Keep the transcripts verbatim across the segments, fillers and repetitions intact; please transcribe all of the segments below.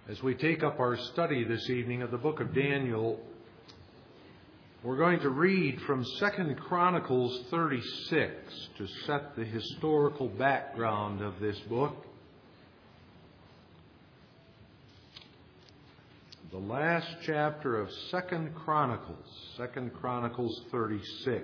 As we take up our study this evening of the book of Daniel, we're going to read from Second Chronicles thirty-six to set the historical background of this book. The last chapter of Second Chronicles, Second Chronicles thirty-six.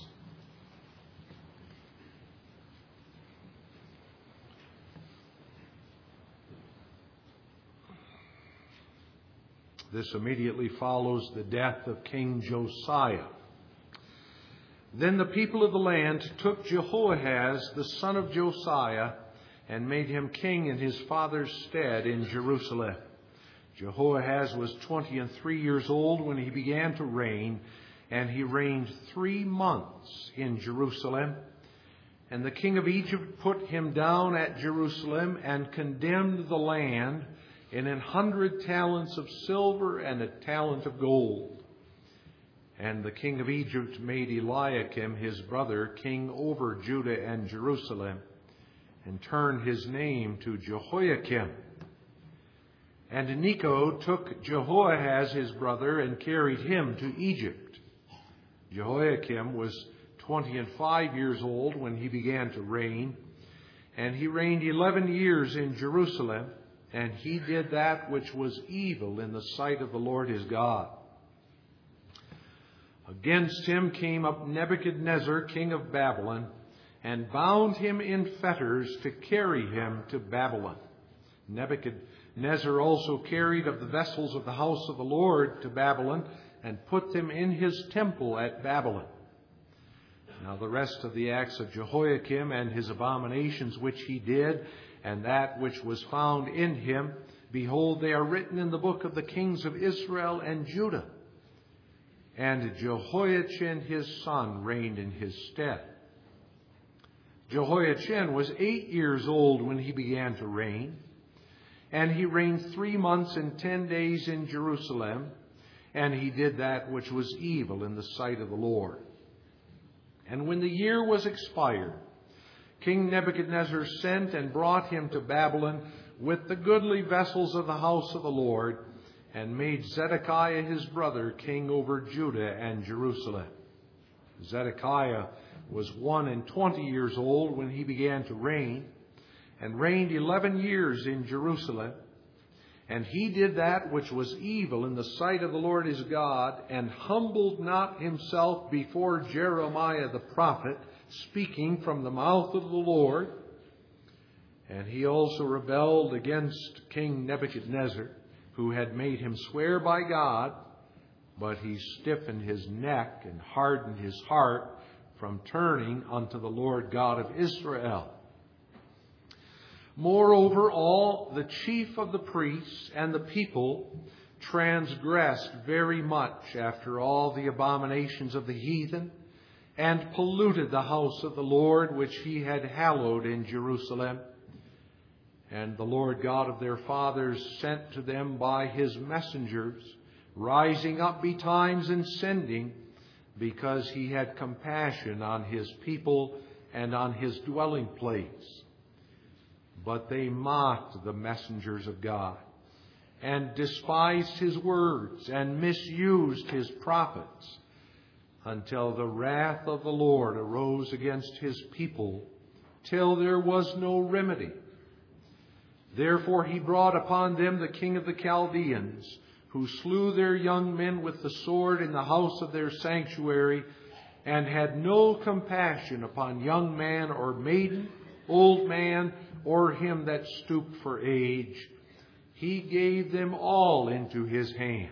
This immediately follows the death of King Josiah. Then the people of the land took Jehoahaz, the son of Josiah, and made him king in his father's stead in Jerusalem. Jehoahaz was twenty and three years old when he began to reign, and he reigned three months in Jerusalem. And the king of Egypt put him down at Jerusalem and condemned the land in an hundred talents of silver and a talent of gold. And the king of Egypt made Eliakim, his brother, king over Judah and Jerusalem, and turned his name to Jehoiakim. And Necho took Jehoahaz, his brother, and carried him to Egypt. Jehoiakim was twenty and five years old when he began to reign, and he reigned eleven years in Jerusalem. And he did that which was evil in the sight of the Lord his God. Against him came up Nebuchadnezzar, king of Babylon, and bound him in fetters to carry him to Babylon. Nebuchadnezzar also carried of the vessels of the house of the Lord to Babylon, and put them in his temple at Babylon. Now the rest of the acts of Jehoiakim and his abominations which he did, and that which was found in him, behold, they are written in the book of the kings of Israel and Judah. And Jehoiachin his son reigned in his stead. Jehoiachin was eight years old when he began to reign, and he reigned three months and ten days in Jerusalem, and he did that which was evil in the sight of the Lord. And when the year was expired, King Nebuchadnezzar sent and brought him to Babylon with the goodly vessels of the house of the Lord, and made Zedekiah his brother king over Judah and Jerusalem. Zedekiah was one and twenty years old when he began to reign, and reigned eleven years in Jerusalem. And he did that which was evil in the sight of the Lord his God, and humbled not himself before Jeremiah the prophet, speaking from the mouth of the Lord. And he also rebelled against King Nebuchadnezzar, who had made him swear by God, but he stiffened his neck and hardened his heart from turning unto the Lord God of Israel. Moreover, all the chief of the priests and the people transgressed very much after all the abominations of the heathen, and polluted the house of the Lord which he had hallowed in Jerusalem. And the Lord God of their fathers sent to them by his messengers, rising up betimes and sending, because he had compassion on his people and on his dwelling place. But they mocked the messengers of God, and despised his words, and misused his prophets, until the wrath of the Lord arose against his people, till there was no remedy. Therefore he brought upon them the king of the Chaldeans, who slew their young men with the sword in the house of their sanctuary, and had no compassion upon young man or maiden, old man, or him that stooped for age. He gave them all into his hand.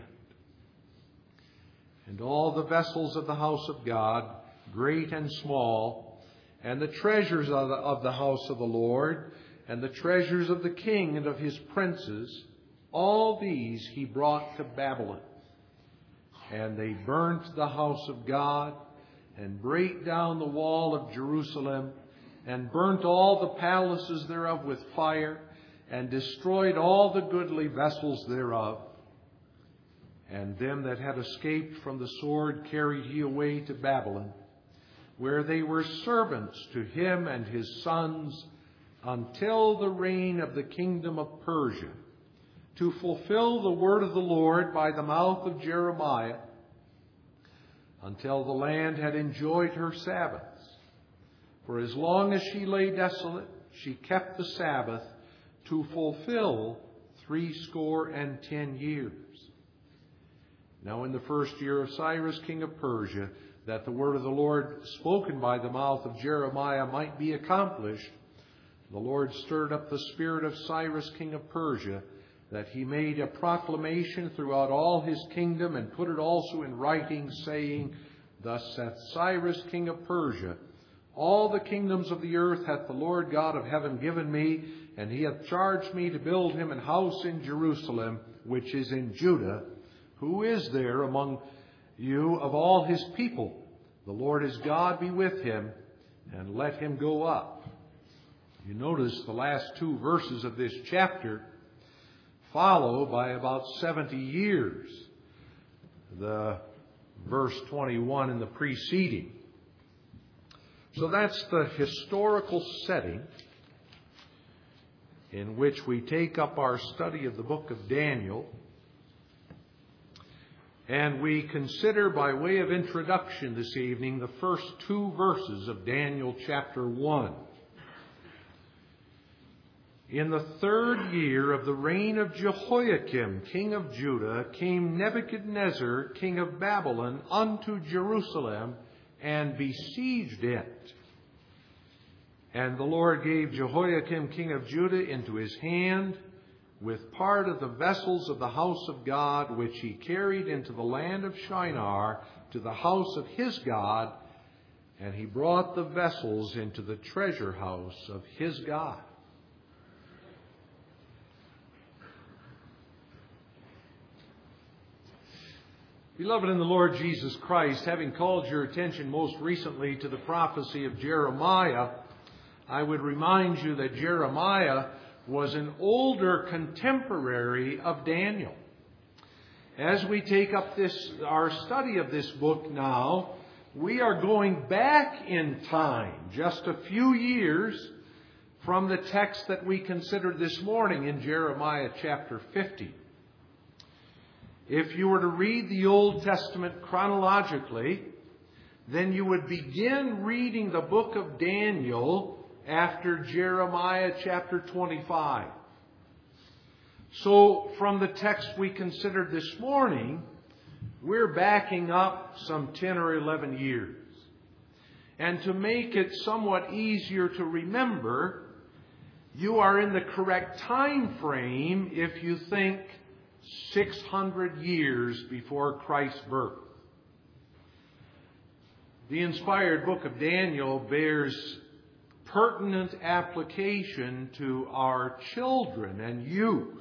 And all the vessels of the house of God, great and small, and the treasures of the, of the house of the Lord, and the treasures of the king and of his princes, all these he brought to Babylon. And they burnt the house of God, and brake down the wall of Jerusalem, and burnt all the palaces thereof with fire, and destroyed all the goodly vessels thereof. And them that had escaped from the sword carried he away to Babylon, where they were servants to him and his sons, until the reign of the kingdom of Persia, to fulfill the word of the Lord by the mouth of Jeremiah, until the land had enjoyed her Sabbaths. For as long as she lay desolate, she kept the Sabbath to fulfill threescore and ten years. Now in the first year of Cyrus, king of Persia, that the word of the Lord spoken by the mouth of Jeremiah might be accomplished, the Lord stirred up the spirit of Cyrus, king of Persia, that he made a proclamation throughout all his kingdom and put it also in writing, saying, Thus saith Cyrus, king of Persia, All the kingdoms of the earth hath the Lord God of heaven given me, and he hath charged me to build him an house in Jerusalem, which is in Judah. Who is there among you of all his people? The Lord his God be with him, and let him go up. You notice the last two verses of this chapter follow by about seventy years the verse twenty-one in the preceding. So that's the historical setting in which we take up our study of the book of Daniel. And we consider, by way of introduction this evening, the first two verses of Daniel chapter one. In the third year of the reign of Jehoiakim, king of Judah, came Nebuchadnezzar, king of Babylon, unto Jerusalem, and besieged it. And the Lord gave Jehoiakim, king of Judah, into his hand, with part of the vessels of the house of God, which he carried into the land of Shinar, to the house of his God, and he brought the vessels into the treasure house of his God. Beloved in the Lord Jesus Christ, having called your attention most recently to the prophecy of Jeremiah, I would remind you that Jeremiah was an older contemporary of Daniel. As we take up this, our study of this book now, we are going back in time just a few years from the text that we considered this morning in Jeremiah chapter fifty. If you were to read the Old Testament chronologically, then you would begin reading the book of Daniel after Jeremiah chapter twenty-five. So from the text we considered this morning, we're backing up some ten or eleven years. And to make it somewhat easier to remember, you are in the correct time frame if you think six hundred years before Christ's birth. The inspired book of Daniel bears pertinent application to our children and youth.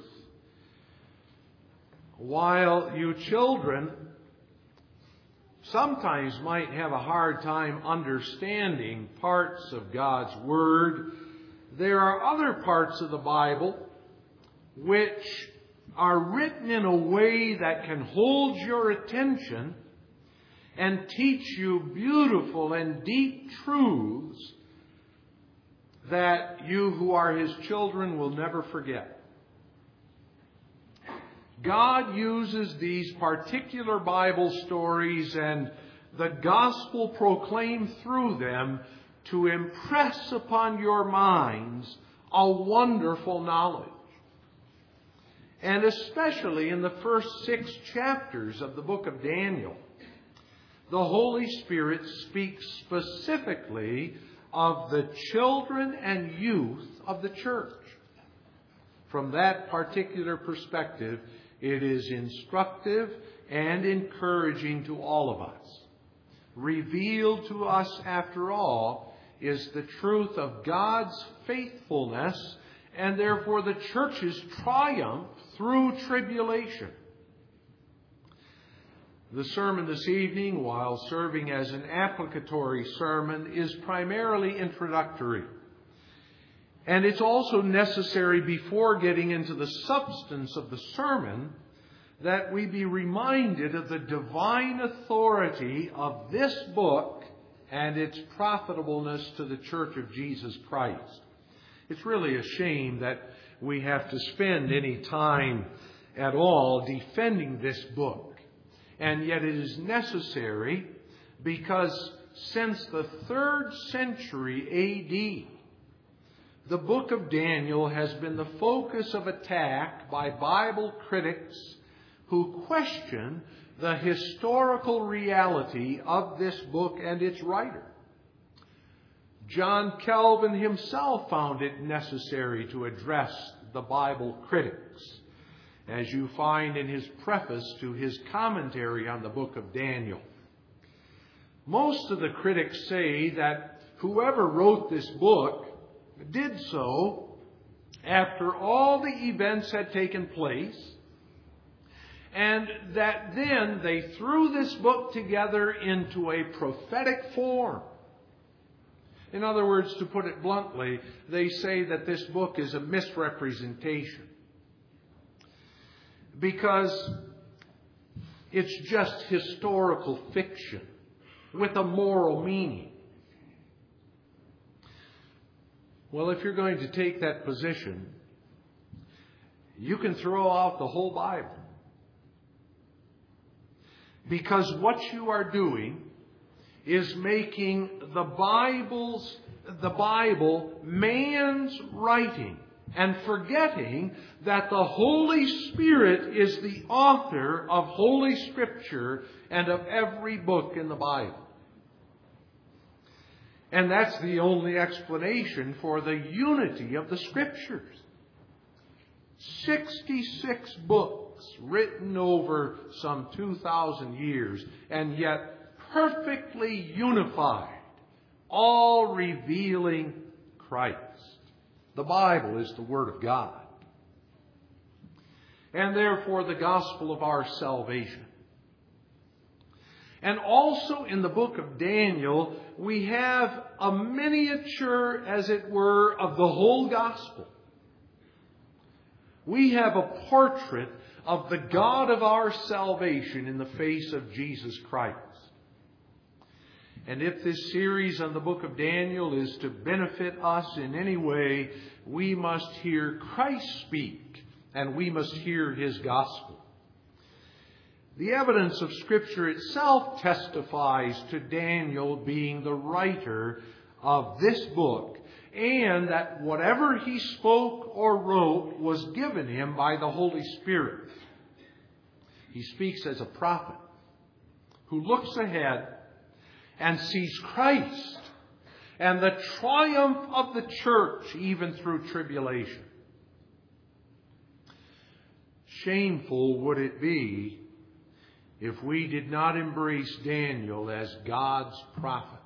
While you children sometimes might have a hard time understanding parts of God's Word, there are other parts of the Bible which are written in a way that can hold your attention and teach you beautiful and deep truths that you who are His children will never forget. God uses these particular Bible stories and the gospel proclaimed through them to impress upon your minds a wonderful knowledge. And especially in the first six chapters of the book of Daniel, the Holy Spirit speaks specifically of the children and youth of the church. From that particular perspective, it is instructive and encouraging to all of us. Revealed to us, after all, is the truth of God's faithfulness and therefore the church's triumph through tribulation. The sermon this evening, while serving as an applicatory sermon, is primarily introductory. And it's also necessary, before getting into the substance of the sermon, that we be reminded of the divine authority of this book and its profitableness to the Church of Jesus Christ. It's really a shame that we have to spend any time at all defending this book. And yet it is necessary, because since the third century A D, the book of Daniel has been the focus of attack by Bible critics who question the historical reality of this book and its writer. John Calvin himself found it necessary to address the Bible critics, as you find in his preface to his commentary on the book of Daniel. Most of the critics say that whoever wrote this book did so after all the events had taken place, and that then they threw this book together into a prophetic form. In other words, to put it bluntly, they say that this book is a misrepresentation, because it's just historical fiction with a moral meaning. Well, if you're going to take that position, you can throw out the whole Bible. Because what you are doing is making the Bible's, the Bible man's writing, and forgetting that the Holy Spirit is the author of Holy Scripture and of every book in the Bible. And that's the only explanation for the unity of the Scriptures. sixty-six books written over some two thousand years, and yet perfectly unified, all revealing Christ. The Bible is the Word of God, and therefore the gospel of our salvation. And also in the book of Daniel, we have a miniature, as it were, of the whole gospel. We have a portrait of the God of our salvation in the face of Jesus Christ. And if this series on the book of Daniel is to benefit us in any way, we must hear Christ speak, and we must hear His gospel. The evidence of Scripture itself testifies to Daniel being the writer of this book, and that whatever he spoke or wrote was given him by the Holy Spirit. He speaks as a prophet who looks ahead and sees Christ and the triumph of the church even through tribulation. Shameful would it be if we did not embrace Daniel as God's prophet.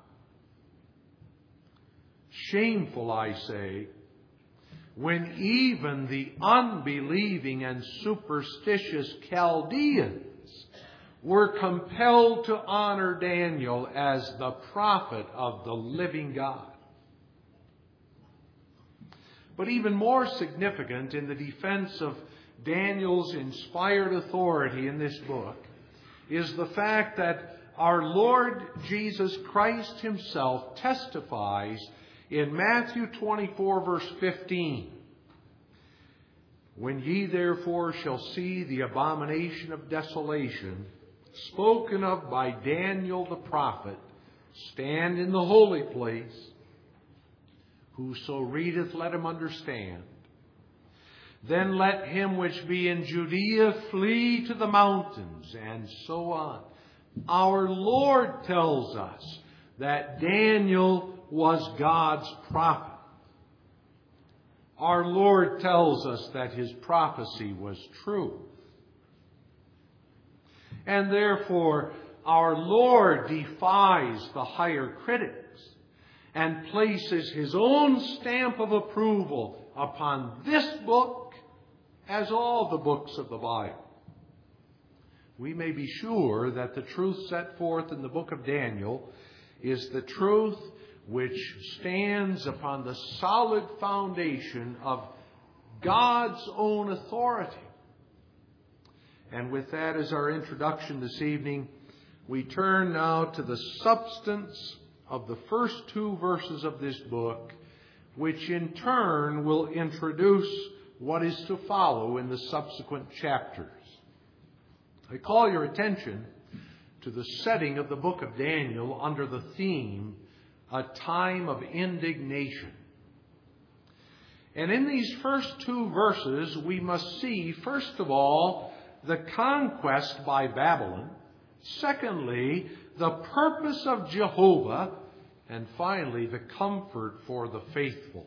Shameful, I say, when even the unbelieving and superstitious Chaldeans were compelled to honor Daniel as the prophet of the living God. But even more significant in the defense of Daniel's inspired authority in this book is the fact that our Lord Jesus Christ Himself testifies in Matthew twenty-four, verse fifteen. When ye therefore shall see the abomination of desolation, spoken of by Daniel the prophet, stand in the holy place, whoso readeth, let him understand. Then let him which be in Judea flee to the mountains, and so on. Our Lord tells us that Daniel was God's prophet. Our Lord tells us that his prophecy was true. And therefore, our Lord defies the higher critics and places His own stamp of approval upon this book as all the books of the Bible. We may be sure that the truth set forth in the book of Daniel is the truth which stands upon the solid foundation of God's own authority. And with that as our introduction this evening, we turn now to the substance of the first two verses of this book, which in turn will introduce what is to follow in the subsequent chapters. I call your attention to the setting of the book of Daniel under the theme, a time of indignation. And in these first two verses, we must see, first of all, the conquest by Babylon. Secondly, the purpose of Jehovah. And finally, the comfort for the faithful.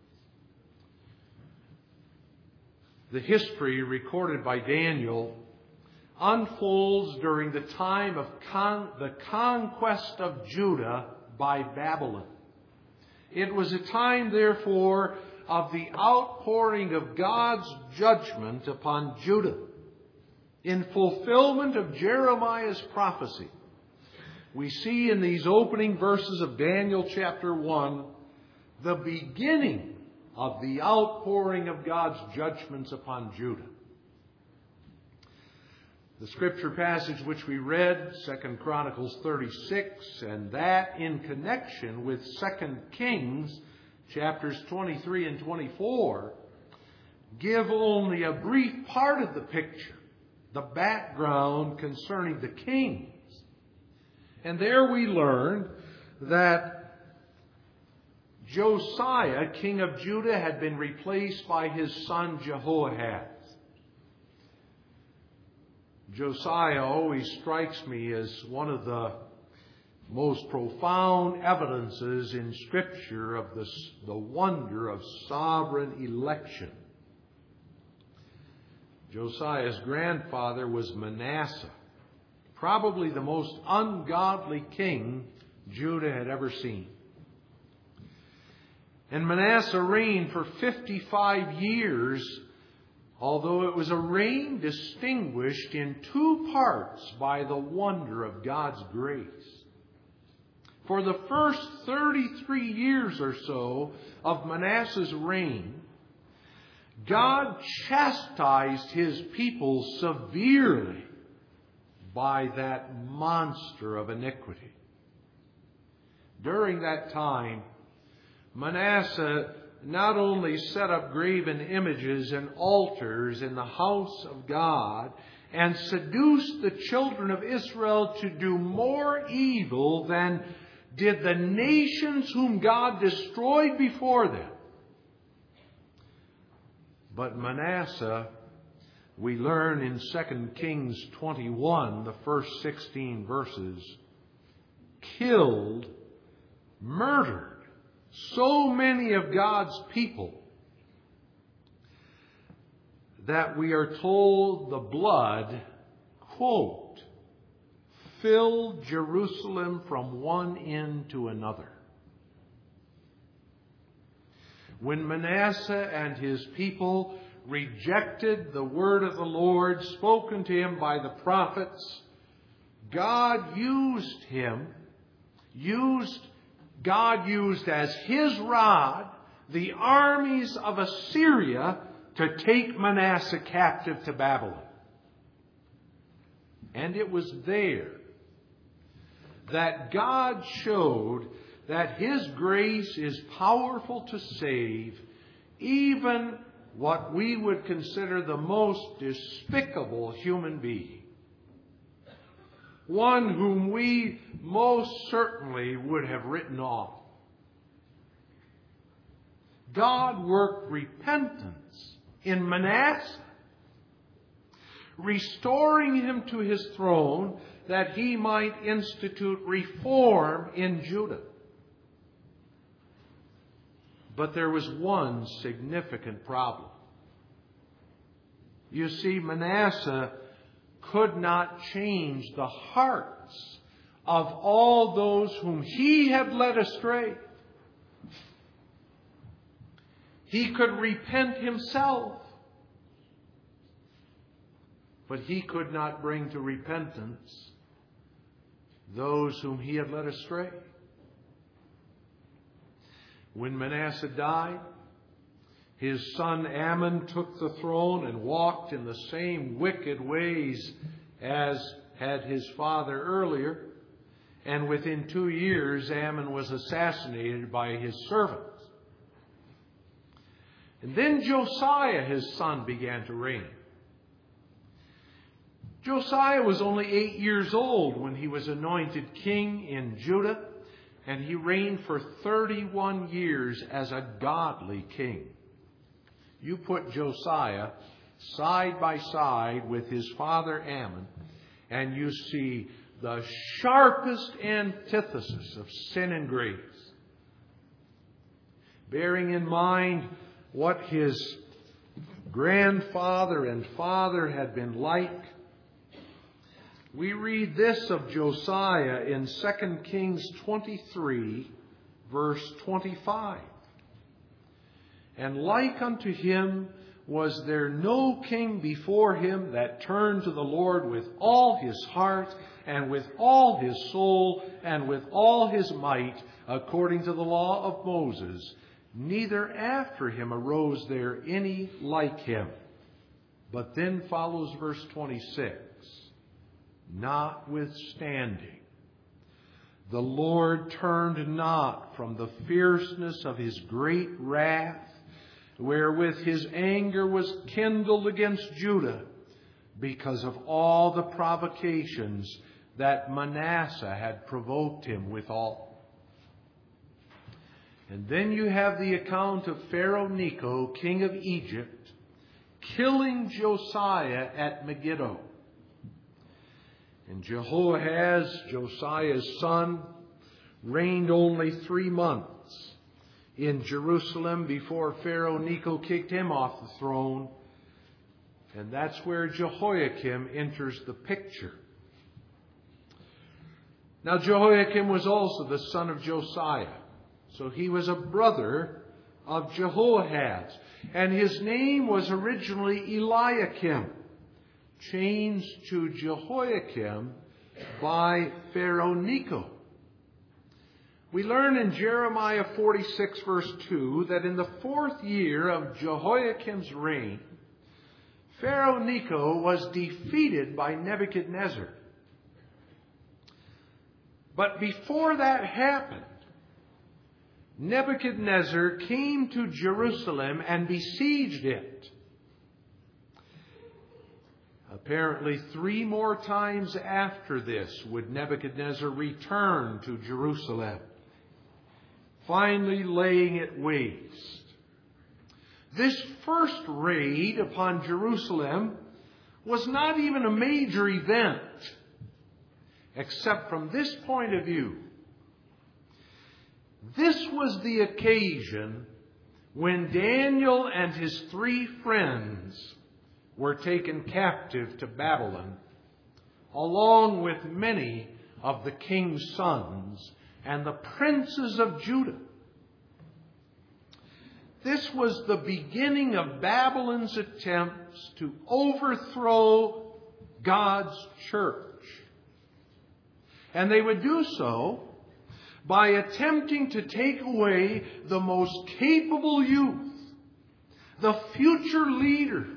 The history recorded by Daniel unfolds during the time of con- the conquest of Judah by Babylon. It was a time, therefore, of the outpouring of God's judgment upon Judah. In fulfillment of Jeremiah's prophecy, we see in these opening verses of Daniel chapter one the beginning of the outpouring of God's judgments upon Judah. The scripture passage which we read, Second Chronicles thirty-six, and that in connection with Second Kings chapters twenty-three and twenty-four, give only a brief part of the picture, the background concerning the kings. And there we learn that Josiah, king of Judah, had been replaced by his son Jehoahaz. Josiah always strikes me as one of the most profound evidences in Scripture of this, the wonder of sovereign election. Josiah's grandfather was Manasseh, probably the most ungodly king Judah had ever seen. And Manasseh reigned for fifty-five years, although it was a reign distinguished in two parts by the wonder of God's grace. For the first thirty-three years or so of Manasseh's reign, God chastised his people severely by that monster of iniquity. During that time, Manasseh not only set up graven images and altars in the house of God and seduced the children of Israel to do more evil than did the nations whom God destroyed before them. But Manasseh, we learn in Second Kings twenty-one, the first sixteen verses, killed, murdered so many of God's people that we are told the blood, quote, filled Jerusalem from one end to another. When Manasseh and his people rejected the word of the Lord spoken to him by the prophets, God used him, used, God used as his rod the armies of Assyria to take Manasseh captive to Babylon. And it was there that God showed that his grace is powerful to save even what we would consider the most despicable human being. One whom we most certainly would have written off. God worked repentance in Manasseh, restoring him to his throne that he might institute reform in Judah. But there was one significant problem. You see, Manasseh could not change the hearts of all those whom he had led astray. He could repent himself, but he could not bring to repentance those whom he had led astray. When Manasseh died, his son Amon took the throne and walked in the same wicked ways as had his father earlier. And within two years, Amon was assassinated by his servants. And then Josiah, his son, began to reign. Josiah was only eight years old when he was anointed king in Judah, and he reigned for thirty-one years as a godly king. You put Josiah side by side with his father Ammon, and you see the sharpest antithesis of sin and grace. Bearing in mind what his grandfather and father had been like, we read this of Josiah in Second Kings twenty-three, verse twenty-five. And like unto him was there no king before him that turned to the Lord with all his heart and with all his soul and with all his might, according to the law of Moses. Neither after him arose there any like him. But then follows verse twenty-six. Notwithstanding, the Lord turned not from the fierceness of his great wrath, wherewith his anger was kindled against Judah, because of all the provocations that Manasseh had provoked him withal. And then you have the account of Pharaoh Necho, king of Egypt, killing Josiah at Megiddo. And Jehoahaz, Josiah's son, reigned only three months in Jerusalem before Pharaoh Necho kicked him off the throne. And that's where Jehoiakim enters the picture. Now, Jehoiakim was also the son of Josiah. So he was a brother of Jehoahaz. And his name was originally Eliakim, changed to Jehoiakim by Pharaoh Necho. We learn in Jeremiah forty-six, verse two, that in the fourth year of Jehoiakim's reign, Pharaoh Necho was defeated by Nebuchadnezzar. But before that happened, Nebuchadnezzar came to Jerusalem and besieged it. Apparently, three more times after this would Nebuchadnezzar return to Jerusalem, finally laying it waste. This first raid upon Jerusalem was not even a major event, except from this point of view. This was the occasion when Daniel and his three friends were taken captive to Babylon, along with many of the king's sons and the princes of Judah. This was the beginning of Babylon's attempts to overthrow God's church. And they would do so by attempting to take away the most capable youth, the future leaders,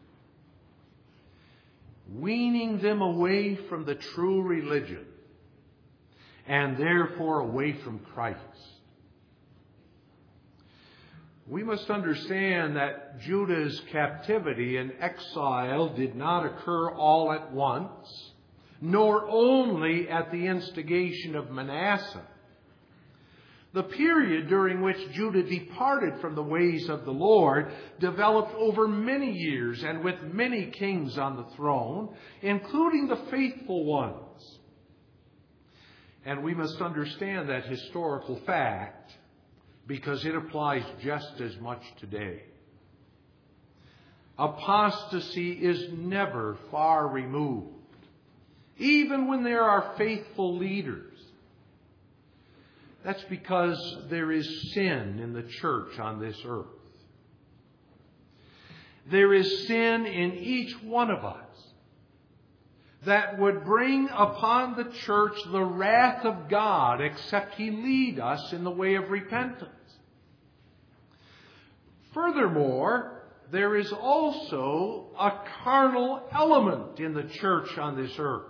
weaning them away from the true religion and therefore away from Christ. We must understand that Judah's captivity and exile did not occur all at once, nor only at the instigation of Manasseh. The period during which Judah departed from the ways of the Lord developed over many years and with many kings on the throne, including the faithful ones. And we must understand that historical fact because it applies just as much today. Apostasy is never far removed, even when there are faithful leaders. That's because there is sin in the church on this earth. There is sin in each one of us that would bring upon the church the wrath of God, except He lead us in the way of repentance. Furthermore, there is also a carnal element in the church on this earth.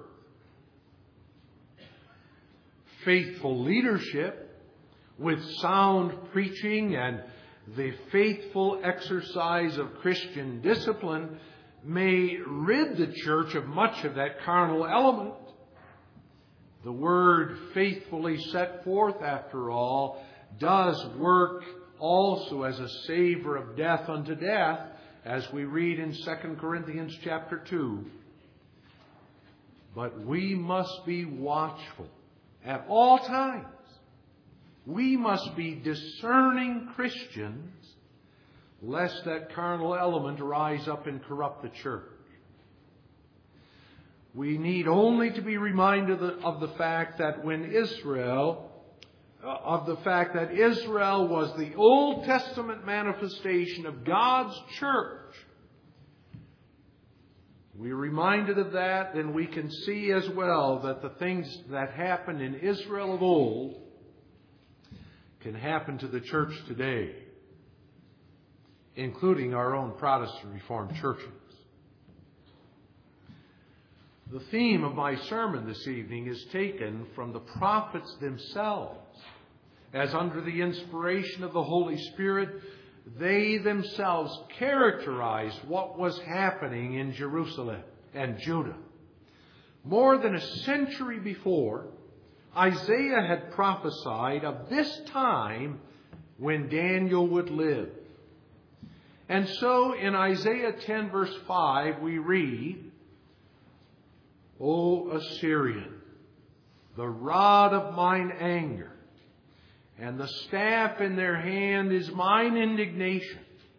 Faithful leadership with sound preaching and the faithful exercise of Christian discipline may rid the church of much of that carnal element. The word faithfully set forth, after all, does work also as a savor of death unto death, as we read in Second Corinthians chapter two. But we must be watchful at all times. We must be discerning Christians, lest that carnal element rise up and corrupt the church. We need only to be reminded of the fact that when Israel, of the fact that Israel was the Old Testament manifestation of God's church. We're reminded of that, then we can see as well that the things that happened in Israel of old can happen to the church today, including our own Protestant Reformed churches. The theme of my sermon this evening is taken from the prophets themselves, as under the inspiration of the Holy Spirit, they themselves characterized what was happening in Jerusalem and Judah. More than a century before, Isaiah had prophesied of this time when Daniel would live. And so in Isaiah ten verse five we read, O Assyrian, the rod of mine anger, and the staff in their hand is mine indignation.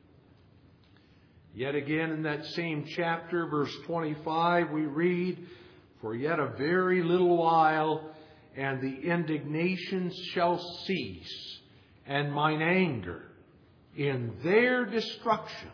Yet again in that same chapter, verse twenty-five, we read, For yet a very little while, and the indignation shall cease, and mine anger in their destruction.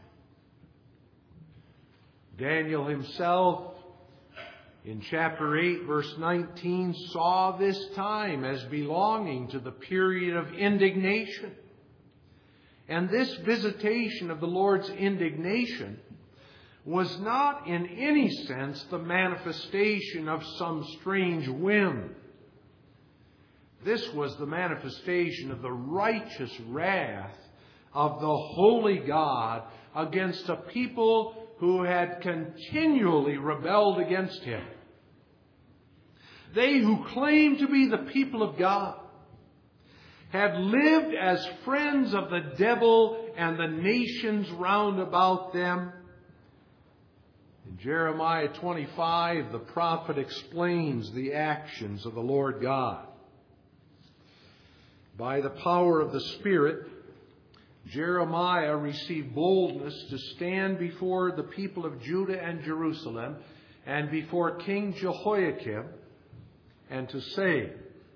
Daniel himself, in chapter eight, verse nineteen, saw this time as belonging to the period of indignation. And this visitation of the Lord's indignation was not in any sense the manifestation of some strange whim. This was the manifestation of the righteous wrath of the holy God against a people who had continually rebelled against Him. They who claimed to be the people of God had lived as friends of the devil and the nations round about them. In Jeremiah twenty-five, the prophet explains the actions of the Lord God. By the power of the Spirit, Jeremiah received boldness to stand before the people of Judah and Jerusalem and before King Jehoiakim and to say,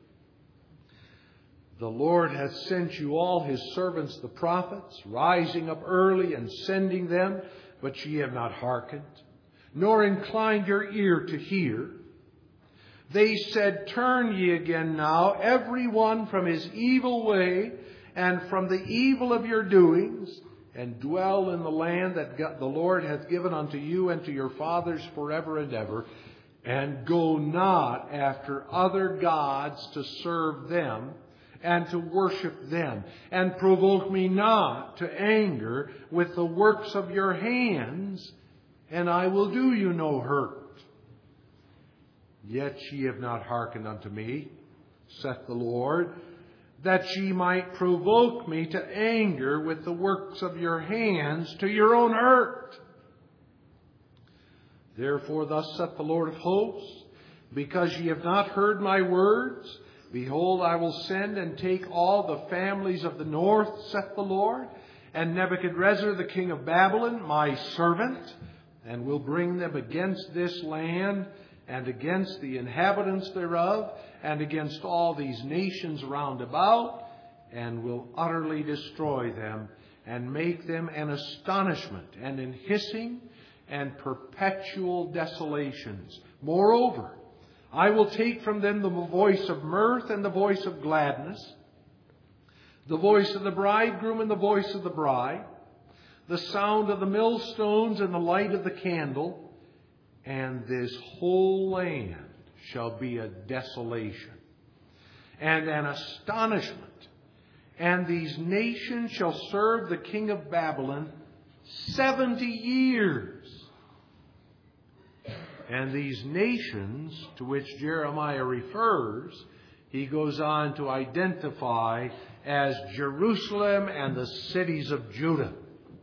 The Lord hath sent you all His servants the prophets, rising up early and sending them, but ye have not hearkened, nor inclined your ear to hear. They said, Turn ye again now, every one from his evil way, and from the evil of your doings, and dwell in the land that God, the Lord hath given unto you and to your fathers forever and ever, and go not after other gods to serve them, and to worship them, and provoke me not to anger with the works of your hands, and I will do you no hurt. Yet ye have not hearkened unto me, saith the Lord, that ye might provoke me to anger with the works of your hands to your own hurt. Therefore thus saith the Lord of hosts, because ye have not heard my words, behold, I will send and take all the families of the north, saith the Lord, and Nebuchadrezzar the king of Babylon, my servant, and will bring them against this land, and against the inhabitants thereof, and against all these nations round about, and will utterly destroy them, and make them an astonishment, and an hissing, and perpetual desolations. Moreover, I will take from them the voice of mirth and the voice of gladness, the voice of the bridegroom and the voice of the bride, the sound of the millstones and the light of the candle, and this whole land shall be a desolation, and an astonishment, And these nations shall serve the king of Babylon seventy years. And these nations to which Jeremiah refers, he goes on to identify as Jerusalem and the cities of Judah.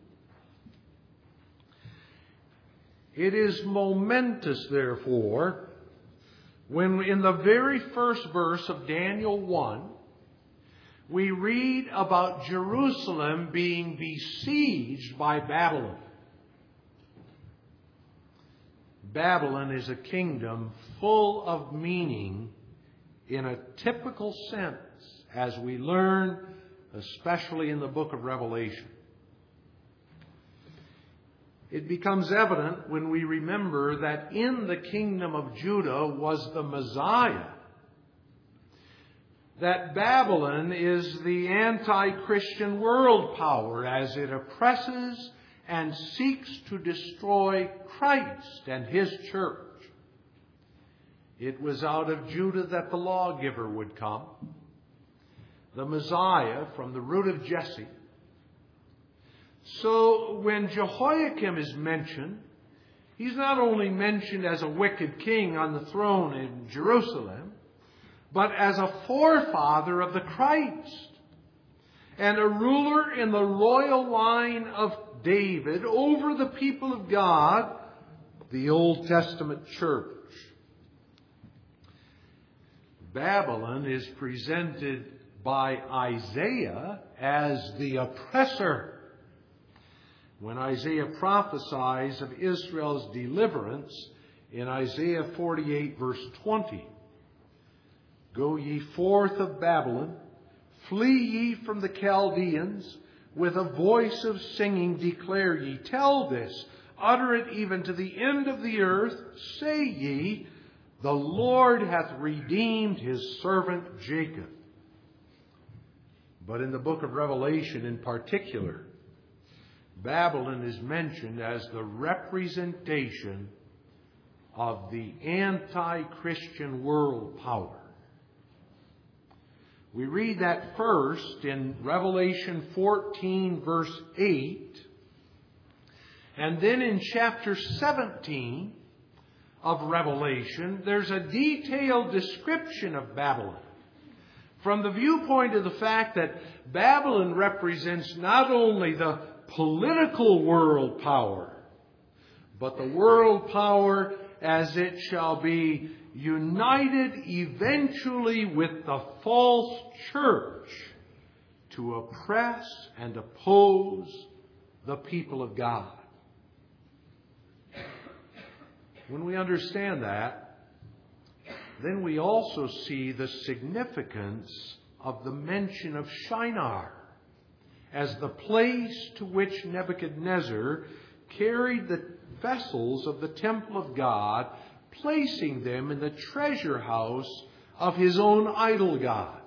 It is momentous, therefore, when in the very first verse of Daniel one, we read about Jerusalem being besieged by Babylon. Babylon is a kingdom full of meaning in a typical sense, as we learn, especially in the book of Revelation. It becomes evident when we remember that in the kingdom of Judah was the Messiah, that Babylon is the anti-Christian world power as it oppresses and seeks to destroy Christ and His church. It was out of Judah that the lawgiver would come, the Messiah from the root of Jesse. So when Jehoiakim is mentioned, he's not only mentioned as a wicked king on the throne in Jerusalem, but as a forefather of the Christ and a ruler in the royal line of David over the people of God, the Old Testament church. Babylon is presented by Isaiah as the oppressor. When Isaiah prophesies of Israel's deliverance in Isaiah forty-eight verse twenty, "Go ye forth of Babylon, flee ye from the Chaldeans, with a voice of singing declare ye, tell this, utter it even to the end of the earth, say ye, the Lord hath redeemed His servant Jacob." But in the book of Revelation in particular, Babylon is mentioned as the representation of the anti-Christian world power. We read that first in Revelation fourteen verse eight, and then in chapter seventeen of Revelation, there's a detailed description of Babylon from the viewpoint of the fact that Babylon represents not only the political world power, but the world power as it shall be united eventually with the false church to oppress and oppose the people of God. When we understand that, then we also see the significance of the mention of Shinar as the place to which Nebuchadnezzar carried the vessels of the temple of God, placing them in the treasure house of his own idol god.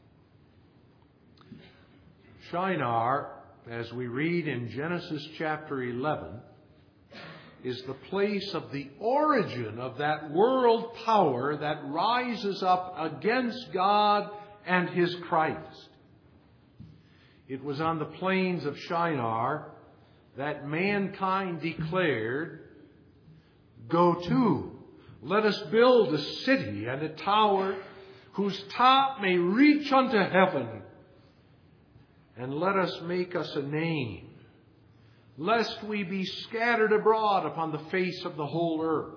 Shinar, as we read in Genesis chapter eleven, is the place of the origin of that world power that rises up against God and His Christ. It was on the plains of Shinar that mankind declared, "Go to, let us build a city and a tower whose top may reach unto heaven, and let us make us a name, lest we be scattered abroad upon the face of the whole earth."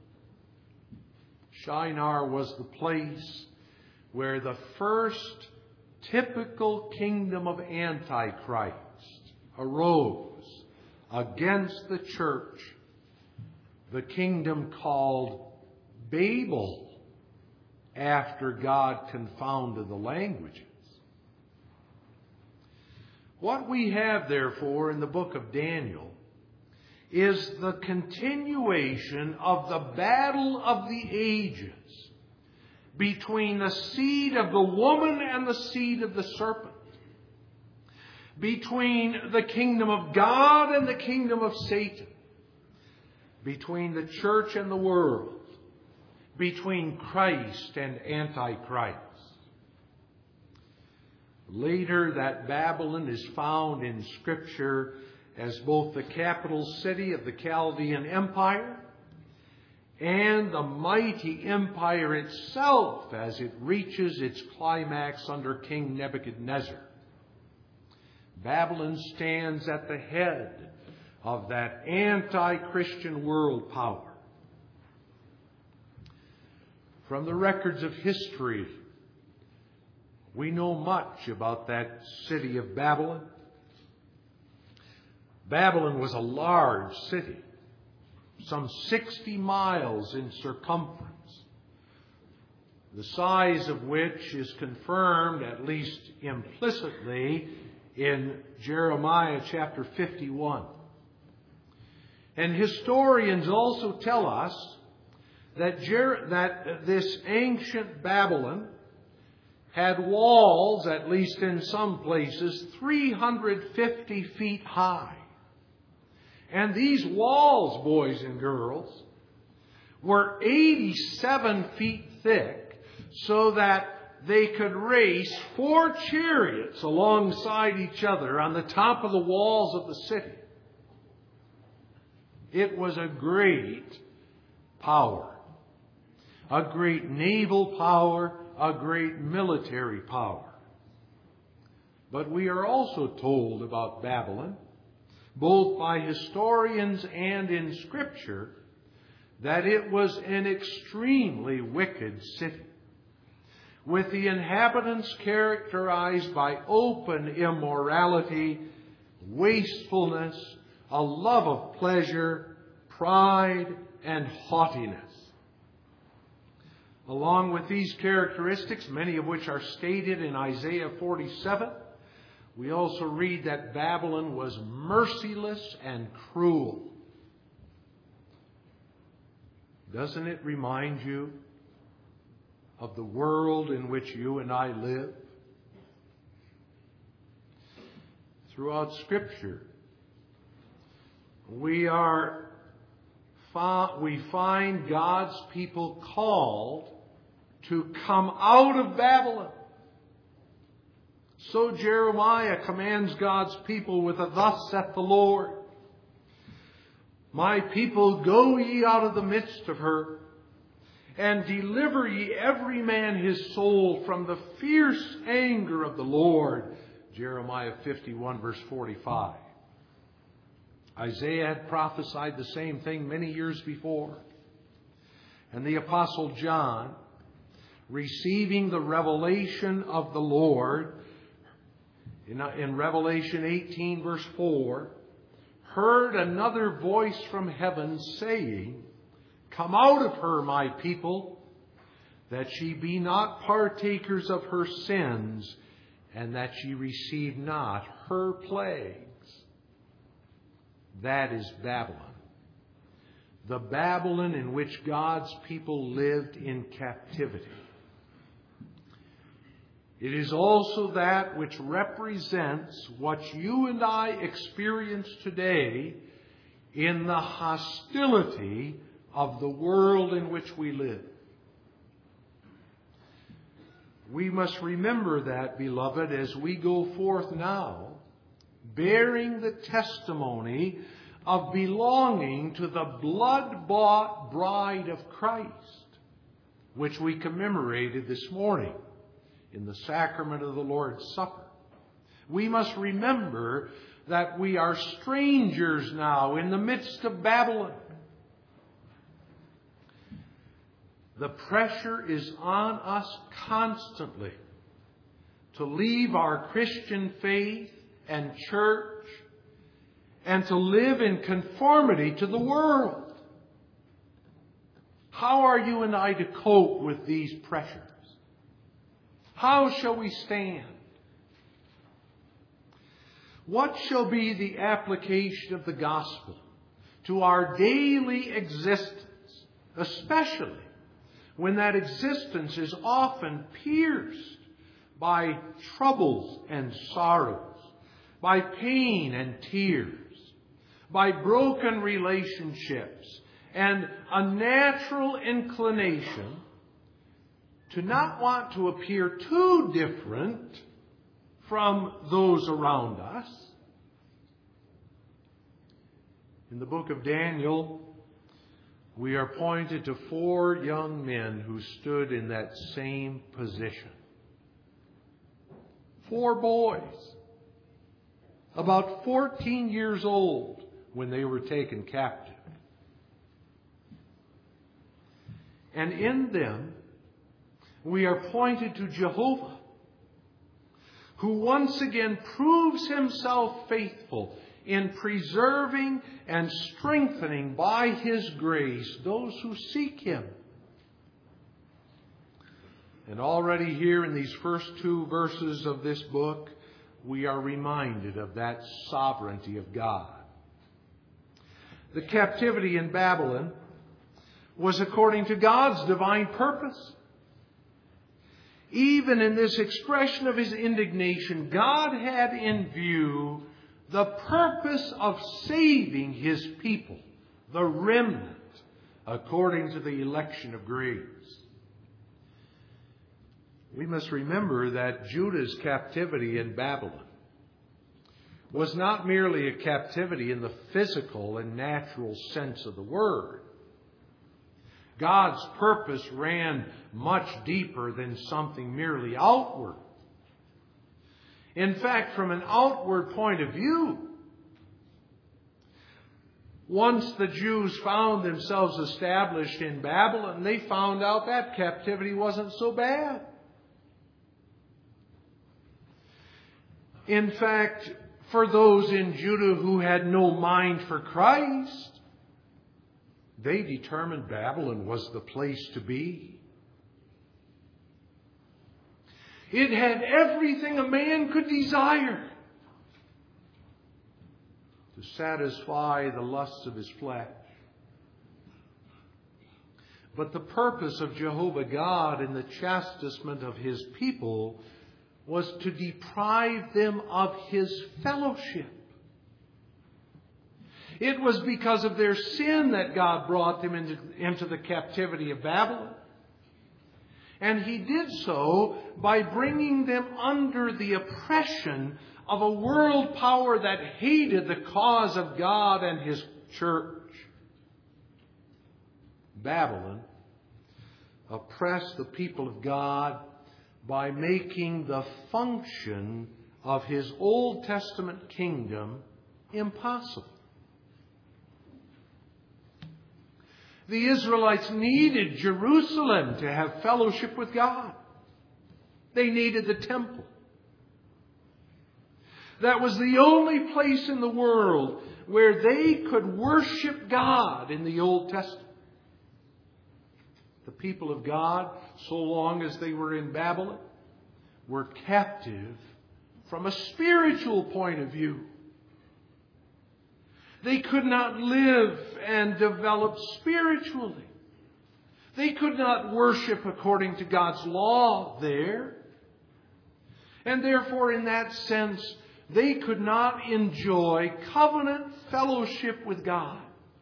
Shinar was the place where the first typical kingdom of Antichrist arose against the church, the kingdom called Babel, after God confounded the languages. What we have, therefore, in the book of Daniel is the continuation of the battle of the ages between the seed of the woman and the seed of the serpent, between the kingdom of God and the kingdom of Satan, between the church and the world, between Christ and Antichrist. Later, that Babylon is found in Scripture as both the capital city of the Chaldean Empire and the mighty empire itself as it reaches its climax under King Nebuchadnezzar. Babylon stands at the head of that anti-Christian world power. From the records of history, we know much about that city of Babylon. Babylon was a large city, some sixty miles in circumference, the size of which is confirmed, at least implicitly, in Jeremiah chapter fifty-one. And historians also tell us that, Jer- that this ancient Babylon had walls, at least in some places, three hundred fifty feet high. And these walls, boys and girls, were eighty-seven feet thick, so that they could race four chariots alongside each other on the top of the walls of the city. It was a great power, a great naval power, a great military power. But we are also told about Babylon, both by historians and in Scripture, that it was an extremely wicked city, with the inhabitants characterized by open immorality, wastefulness, a love of pleasure, pride, and haughtiness. Along with these characteristics, many of which are stated in Isaiah forty-seven, we also read that Babylon was merciless and cruel. Doesn't it remind you of the world in which you and I live? Throughout Scripture, we are we find God's people called to come out of Babylon. So Jeremiah commands God's people with a "Thus saith the Lord, my people, go ye out of the midst of her, and deliver ye every man his soul from the fierce anger of the Lord." Jeremiah fifty-one, verse forty-five. Isaiah had prophesied the same thing many years before. And the Apostle John, receiving the revelation of the Lord, in, in Revelation eighteen, verse four, heard another voice from heaven saying, "Come out of her, my people, that ye be not partakers of her sins, and that ye receive not her plagues." That is Babylon. The Babylon in which God's people lived in captivity. It is also that which represents what you and I experience today in the hostility of the world in which we live. We must remember that, beloved, as we go forth now, bearing the testimony of belonging to the blood-bought bride of Christ, which we commemorated this morning in the sacrament of the Lord's Supper. We must remember that we are strangers now in the midst of Babylon. The pressure is on us constantly to leave our Christian faith and church and to live in conformity to the world. How are you and I to cope with these pressures? How shall we stand? What shall be the application of the gospel to our daily existence, especially when that existence is often pierced by troubles and sorrows, by pain and tears, by broken relationships, and a natural inclination to not want to appear too different from those around us. In the book of Daniel, we are pointed to four young men who stood in that same position. Four boys, about fourteen years old when they were taken captive. And in them, we are pointed to Jehovah, who once again proves himself faithful in preserving and strengthening by his grace those who seek him. And already here in these first two verses of this book, we are reminded of that sovereignty of God. The captivity in Babylon was according to God's divine purpose. Even in this expression of his indignation, God had in view the purpose of saving his people, the remnant, according to the election of grace. We must remember that Judah's captivity in Babylon was not merely a captivity in the physical and natural sense of the word. God's purpose ran much deeper than something merely outward. In fact, from an outward point of view, once the Jews found themselves established in Babylon, they found out that captivity wasn't so bad. In fact, for those in Judah who had no mind for Christ, they determined Babylon was the place to be. It had everything a man could desire to satisfy the lusts of his flesh. But the purpose of Jehovah God in the chastisement of his people was to deprive them of his fellowship. It was because of their sin that God brought them into, into the captivity of Babylon. And he did so by bringing them under the oppression of a world power that hated the cause of God and his church. Babylon oppressed the people of God by making the function of his Old Testament kingdom impossible. The Israelites needed Jerusalem to have fellowship with God. They needed the temple. That was the only place in the world where they could worship God in the Old Testament. The people of God, so long as they were in Babylon, were captive from a spiritual point of view. They could not live and develop spiritually. They could not worship according to God's law there. And therefore, in that sense, they could not enjoy covenant fellowship with God.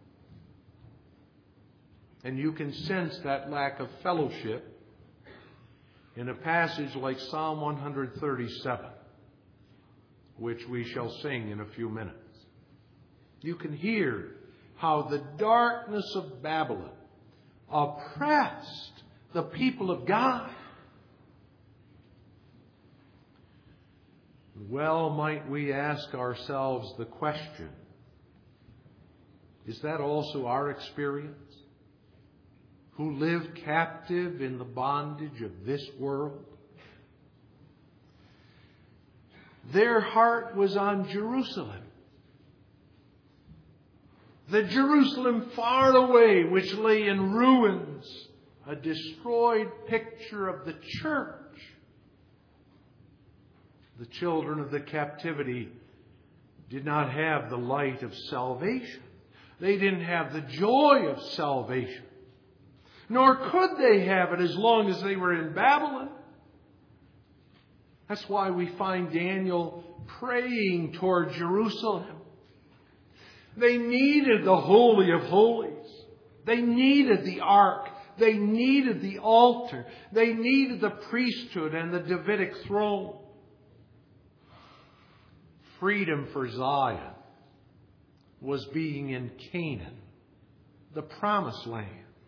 And you can sense that lack of fellowship in a passage like Psalm one thirty-seven, which we shall sing in a few minutes. You can hear how the darkness of Babylon oppressed the people of God. Well, might we ask ourselves the question, is that also our experience? Who live captive in the bondage of this world? Their heart was on Jerusalem. The Jerusalem far away, which lay in ruins, a destroyed picture of the church. The children of the captivity did not have the light of salvation. They didn't have the joy of salvation. Nor could they have it as long as they were in Babylon. That's why we find Daniel praying toward Jerusalem. They needed the Holy of Holies. They needed the Ark. They needed the altar. They needed the priesthood and the Davidic throne. freedom for Zion was being in Canaan, the promised land.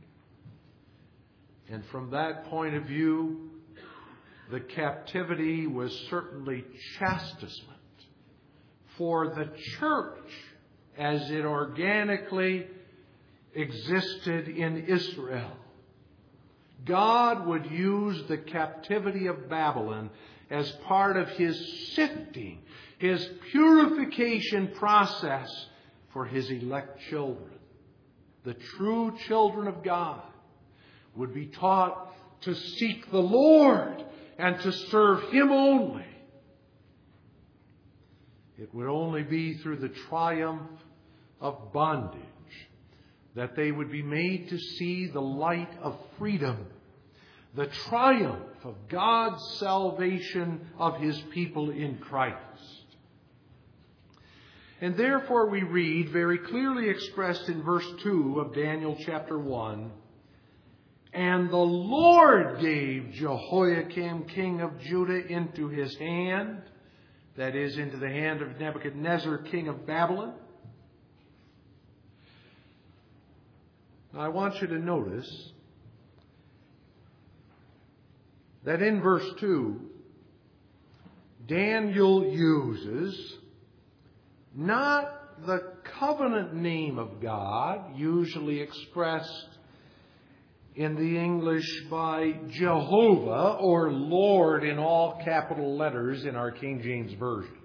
And from that point of view, the captivity was certainly chastisement for the church as it organically existed in Israel. God would use the captivity of Babylon as part of His sifting, His purification process for His elect children. The true children of God would be taught to seek the Lord and to serve Him only. It would only be through the triumph of bondage that they would be made to see the light of freedom, the triumph of God's salvation of His people in Christ. And therefore we read, very clearly expressed in verse two of Daniel chapter one, "And the Lord gave Jehoiakim king of Judah into his hand," that is, into the hand of Nebuchadnezzar king of Babylon. Now I want you to notice that in verse two, Daniel uses not the covenant name of God, usually expressed in the English by Jehovah or Lord in all capital letters in our King James Version.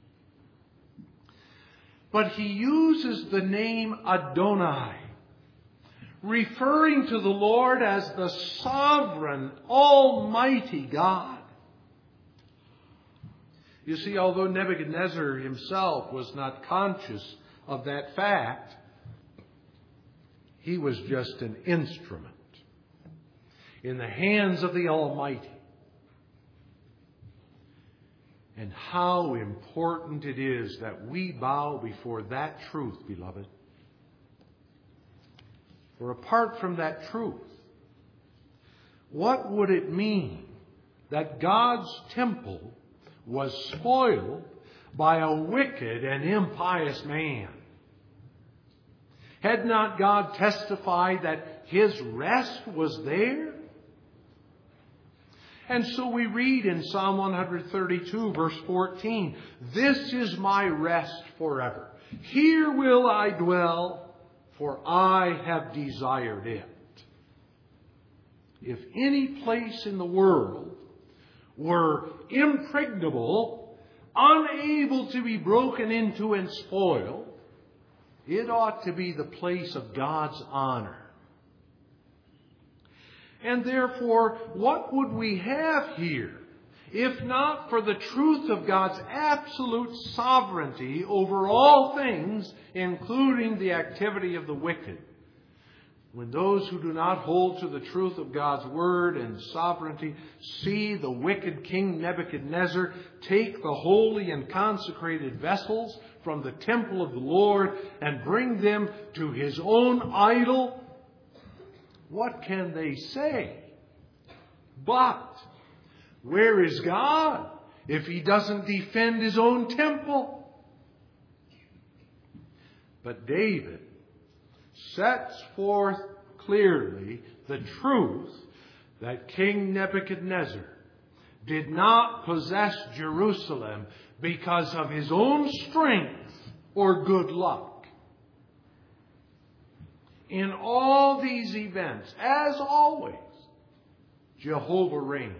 But he uses the name Adonai, referring to the Lord as the sovereign, almighty God. You see, although Nebuchadnezzar himself was not conscious of that fact, he was just an instrument in the hands of the Almighty. And how important it is that we bow before that truth, beloved. For apart from that truth, what would it mean that God's temple was spoiled by a wicked and impious man? Had not God testified that His rest was there? And so we read in Psalm one thirty-two, verse fourteen, "This is my rest forever. Here will I dwell, for I have desired it." If any place in the world were impregnable, unable to be broken into and spoiled, it ought to be the place of God's honor. And therefore, what would we have here if not for the truth of God's absolute sovereignty over all things, including the activity of the wicked? When those who do not hold to the truth of God's word and sovereignty see the wicked King Nebuchadnezzar take the holy and consecrated vessels from the temple of the Lord and bring them to his own idol, what can they say? But where is God if He doesn't defend His own temple? But David sets forth clearly the truth that King Nebuchadnezzar did not possess Jerusalem because of his own strength or good luck. In all these events, as always, Jehovah reigns.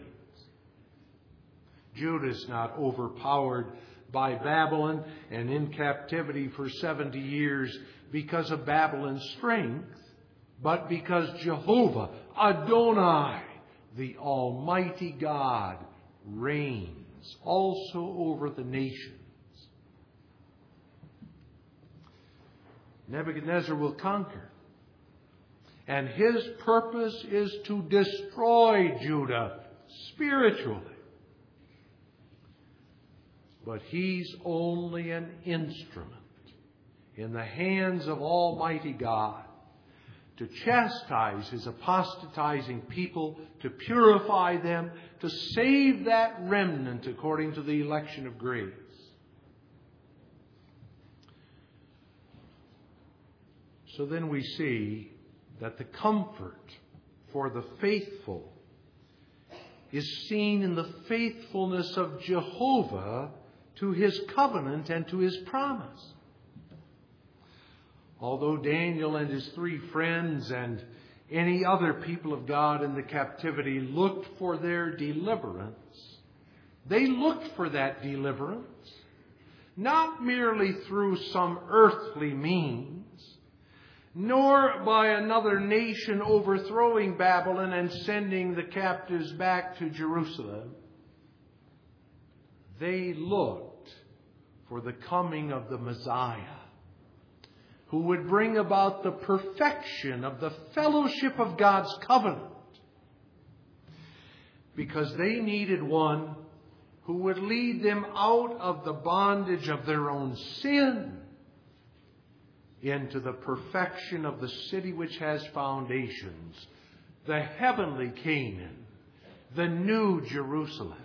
Judah is not overpowered by Babylon and in captivity for seventy years because of Babylon's strength, but because Jehovah, Adonai, the Almighty God, reigns also over the nations. Nebuchadnezzar will conquer. And his purpose is to destroy Judah spiritually. But he's only an instrument in the hands of Almighty God to chastise his apostatizing people, to purify them, to save that remnant according to the election of grace. So then we see that the comfort for the faithful is seen in the faithfulness of Jehovah to His covenant and to His promise. Although Daniel and his three friends and any other people of God in the captivity looked for their deliverance, they looked for that deliverance not merely through some earthly means, nor by another nation overthrowing Babylon and sending the captives back to Jerusalem. They looked for the coming of the Messiah, who would bring about the perfection of the fellowship of God's covenant, because they needed one who would lead them out of the bondage of their own sin into the perfection of the city which has foundations, the heavenly Canaan, the new Jerusalem.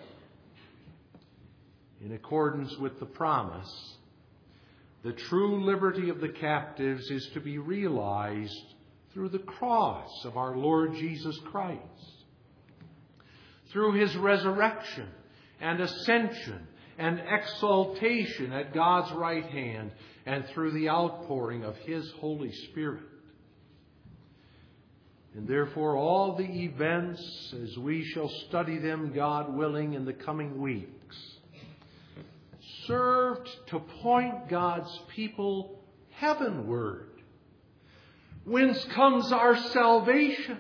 In accordance with the promise, the true liberty of the captives is to be realized through the cross of our Lord Jesus Christ, through His resurrection and ascension and exaltation at God's right hand, and through the outpouring of His Holy Spirit. And therefore all the events, as we shall study them, God willing, in the coming weeks, served to point God's people heavenward, whence comes our salvation.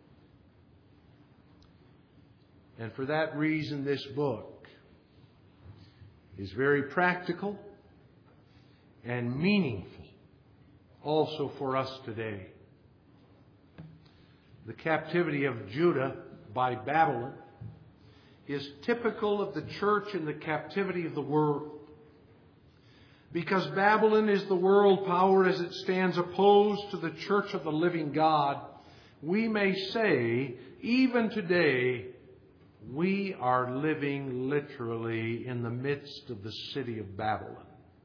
And for that reason, this book is very practical and meaningful also for us today. The captivity of Judah by Babylon is typical of the church in the captivity of the world. Because Babylon is the world power as it stands opposed to the church of the living God, we may say, even today, we are living literally in the midst of the city of Babylon.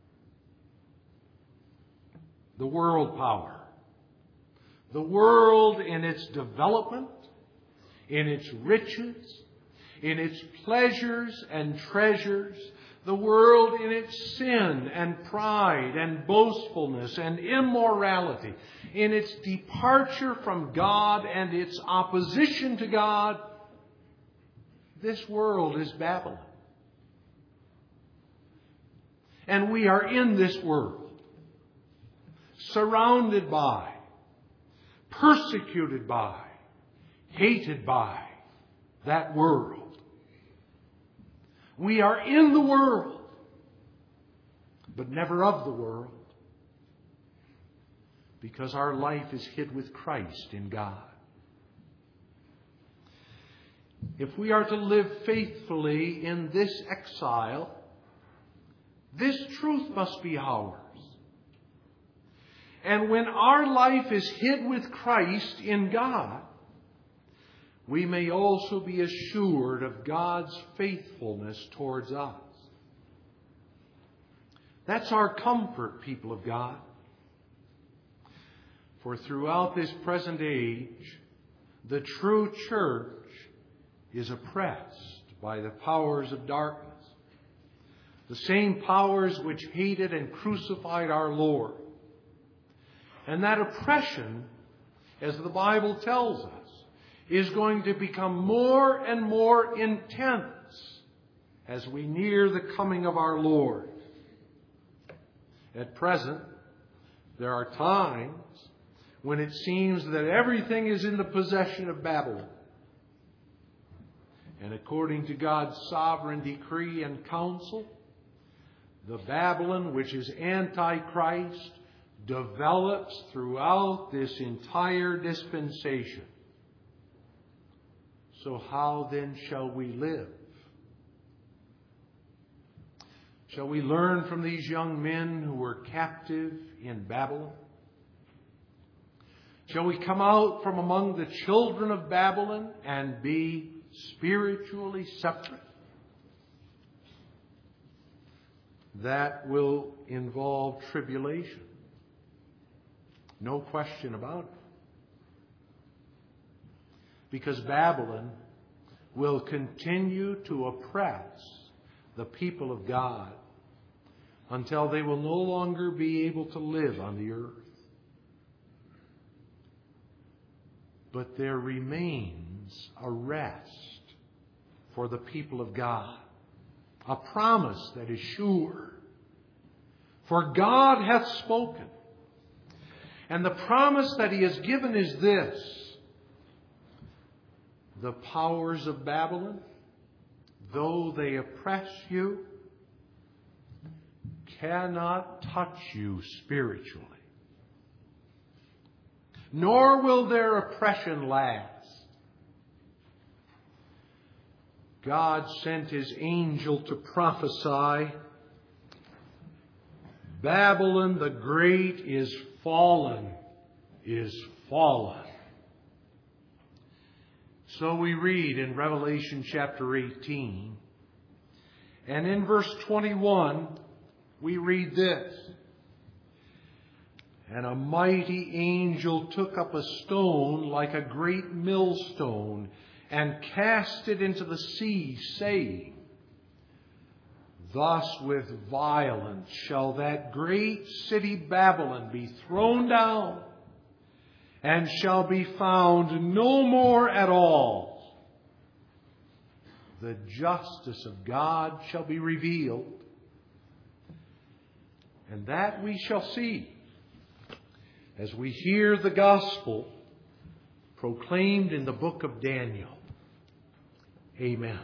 The world power. The world in its development, in its riches, in its pleasures and treasures, the world in its sin and pride and boastfulness and immorality, in its departure from God and its opposition to God. This world is Babylon. And we are in this world, surrounded by, persecuted by, hated by that world. We are in the world, but never of the world, because our life is hid with Christ in God. If we are to live faithfully in this exile, this truth must be ours. And when our life is hid with Christ in God, we may also be assured of God's faithfulness towards us. That's our comfort, people of God. For throughout this present age, the true church is oppressed by the powers of darkness. The same powers which hated and crucified our Lord. And that oppression, as the Bible tells us, is going to become more and more intense as we near the coming of our Lord. At present, there are times when it seems that everything is in the possession of Babylon. And according to God's sovereign decree and counsel, the Babylon, which is Antichrist, develops throughout this entire dispensation. So how then shall we live? Shall we learn from these young men who were captive in Babylon? Shall we come out from among the children of Babylon and be spiritually separate? That will involve tribulation. No question about it. Because Babylon will continue to oppress the people of God until they will no longer be able to live on the earth. But there remains a rest for the people of God, a promise that is sure. For God hath spoken, and the promise that He has given is this: the powers of Babylon, though they oppress you, cannot touch you spiritually. Nor will their oppression last. God sent His angel to prophesy, Babylon the Great is fallen, is fallen. So we read in Revelation chapter eighteen, and in verse twenty-one, we read this: and a mighty angel took up a stone like a great millstone and cast it into the sea, saying, thus with violence shall that great city Babylon be thrown down, and shall be found no more at all. The justice of God shall be revealed, and that we shall see as we hear the gospel proclaimed in the book of Daniel. Amen.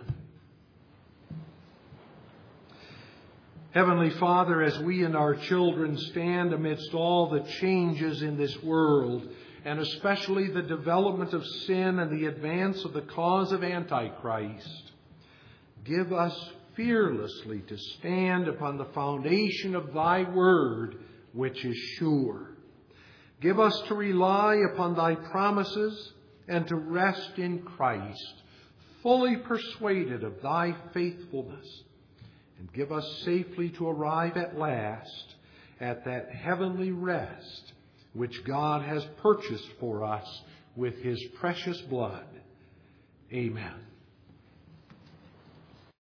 Heavenly Father, as we and our children stand amidst all the changes in this world, and especially the development of sin and the advance of the cause of Antichrist, give us fearlessly to stand upon the foundation of Thy word, which is sure. Give us to rely upon Thy promises and to rest in Christ, fully persuaded of Thy faithfulness. And give us safely to arrive at last at that heavenly rest which God has purchased for us with His precious blood. Amen.